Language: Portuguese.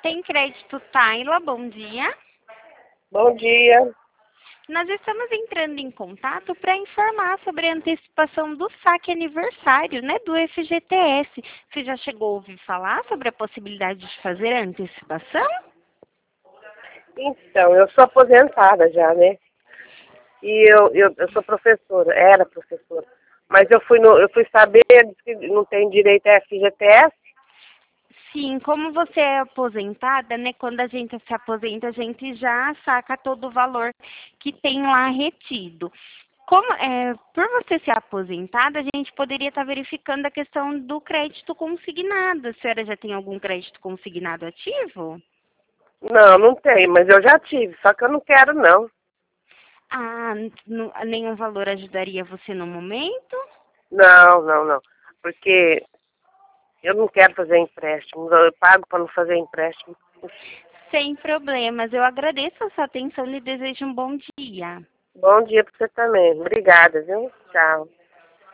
Tem crédito Taila, bom dia. Bom dia. Nós estamos entrando em contato para informar sobre a antecipação do saque aniversário, né, do FGTS. Você já chegou a ouvir falar sobre a possibilidade de fazer a antecipação? Então, eu sou aposentada já, né? E eu sou professora, era professora. Mas eu fui saber que não tem direito a FGTS. Sim, como você é aposentada, né? Quando a gente se aposenta, a gente já saca todo o valor que tem lá retido. Por você ser aposentada, a gente poderia estar verificando a questão do crédito consignado. A senhora já tem algum crédito consignado ativo? Não, não tem, mas eu já tive, só que eu não quero não. Ah, nenhum valor ajudaria você no momento? Não. Porque eu não quero fazer empréstimo, eu pago para não fazer empréstimo. Sem problemas. Eu agradeço a sua atenção e lhe desejo um bom dia. Bom dia para você também. Obrigada, viu? Tchau.